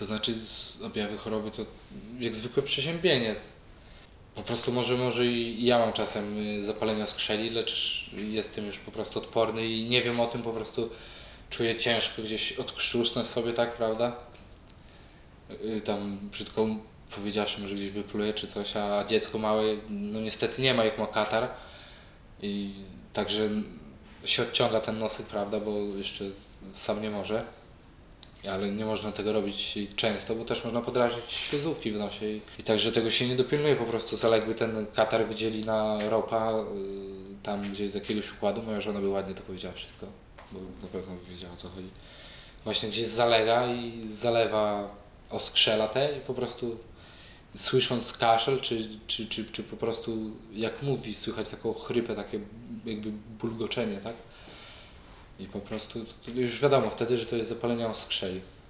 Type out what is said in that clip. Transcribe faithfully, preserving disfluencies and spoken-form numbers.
To znaczy objawy choroby to jak zwykłe przeziębienie. Po prostu może, może i ja mam czasem zapalenia skrzeli, lecz jestem już po prostu odporny i nie wiem o tym, po prostu czuję ciężko gdzieś odkrztusnąć sobie, tak, prawda? Tam brzydko powiedziawszy, może gdzieś wypluje czy coś, a dziecko małe no niestety nie ma, jak ma katar i także się odciąga ten nosek, prawda, bo jeszcze sam nie może. Ale nie można tego robić często, bo też można podrażnić śluzówki w nosie i, i także tego się nie dopilnuje, po prostu zaległy ten katar wydzieli na ropa y, tam gdzieś z jakiegoś układu. Moja żona by ładnie to powiedziała wszystko, bo na pewno by wiedziała, o co chodzi. Właśnie gdzieś zalega i zalewa oskrzela te i po prostu słysząc kaszel czy, czy, czy, czy po prostu jak mówi, słychać taką chrypę, takie jakby bulgoczenie, tak? I po prostu to już wiadomo wtedy, że to jest zapalenie oskrzeli.